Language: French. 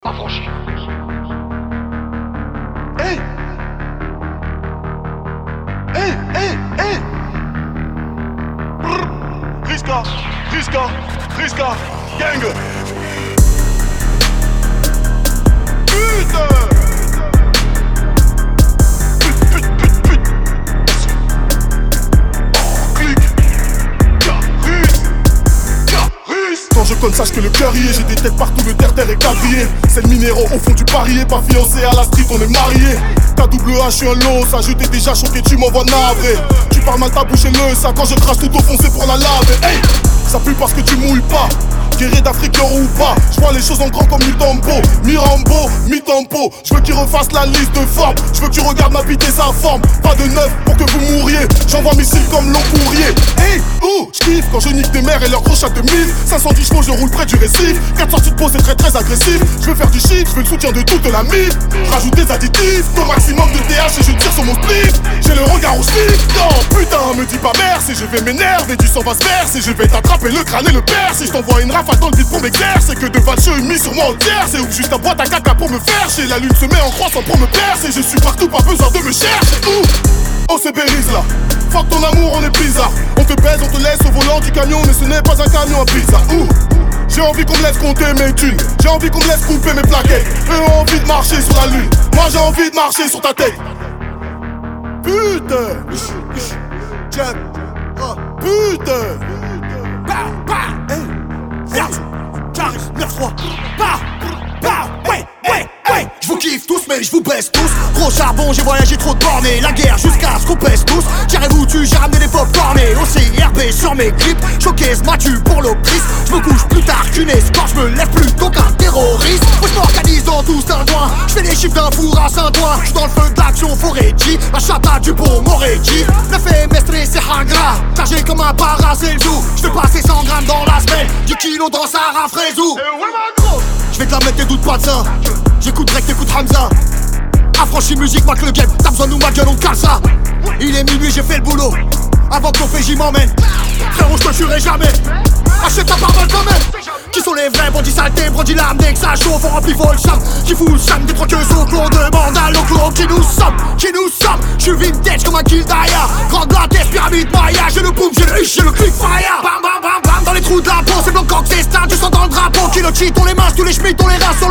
affranchi. Hey! Hey! Hey! Hey! Riska! Riska! Riska! Gang! Putain! Quand je conne, sache que le cœur y est. J'ai des têtes partout, le terre-terre est quadrillé. C'est le minéraux au fond du parier. Pas fiancé à la street, on est mariés. Ta double H, je suis un lot. Ça, je t'ai déjà choqué, tu m'envoies navré. Tu parles mal, ta bouche et le ça. Quand je crache tout au fond, c'est pour la laver. Hey, ça pue parce que tu mouilles pas. Guerrier d'Afrique, ou pas. Je vois les choses en grand comme Mutombo. Mirambo, mi-tempo. Je veux qu'il refasse la liste de formes. Je veux que tu regardes ma bite et sa forme. Pas de neuf pour que vous mouriez. J'envoie missile comme long courrier. Hey, j'kiffe quand je nique des mères et leurs gros chats de 1000. 510 chevaux, je roule près du récif. 4 sorties de peau, c'est très très agressif. Je veux faire du shit, je veux le soutien de toute la mif. Rajoute des additifs, au maximum de TH et je tire sur mon spliff. J'ai le regard au slip. Non, putain, me dis pas merci. Je vais m'énerver, du sang va se verser. Je vais t'attraper le crâne et le percer. Je t'envoie une rafale dans le vide pour m'exercer. Que de valcheux mis sur moi entière. C'est ouf, juste ta boîte à caca pour me faire chier. La lune se met en croissant pour me percer. Je suis partout, pas besoin de me chercher. Oh, c'est Bérise là. Fuck ton amour, on est bizarre. On te baise, on te laisse au volant du camion. Mais ce n'est pas un camion à pizza. J'ai envie qu'on me laisse compter mes thunes. J'ai envie qu'on me laisse couper mes plaquettes. Eux ont envie de marcher sur la lune. Moi j'ai envie de marcher sur ta tête. Putain. Jab. Putain. J'arrive 9-3. Ouais. J'vous kiffe tous mais j'vous baisse tous. Gros charbon, j'ai voyagé trop de bornées. La guerre jusqu'à ce qu'on pèse tous. J'arrive où tu, j'ai ramené des pop formés. OCRB sur mes clips. Showcase m'as-tu pour l'optrice. J'me couche plus tard qu'une escorte. J'me lève plus tôt qu'un terroriste. Moi j'm'organise dans tout un coin. J'fais des chiffres d'un four à Saint-Ouen. J'suis dans le feu de l'action Foretti. La chata du bon Moretti. Le fait mestre c'est hangra. Chargé comme un paracéljou. J'te passer 100 grammes dans la semaine. 10 kilos dans Sahara Fraisou. J'vais te la mettre, t'écoutes pas de ça. J'écoute Drake, t'écoutes Hamza. Affranchi musique, marque le game. T'as besoin de nous, ma gueule, on cale ça. Il est minuit, j'ai fait le boulot. Avant que l'OPJ m'emmène. Frérot, je te jurerai jamais. Achète ta parole quand même. Qui sont les vrais bandits saletés, bandits larmes dès que ça chauffe, on remplit vol cham. Qui fout le cham des troqueuses au clos, demande à l'enclos. Qui nous sommes. J'suis vintage comme un kill d'Aya. Grande latesse, pyramide Maya. J'ai le boom, j'ai le hush, j'ai le click fire. Bam bam bam bam dans les trous de la peau, c'est blanc coq, c'est star, du sang dans le drapeau. Qui le cheat, on les masses, tous les schmitts, on les races sur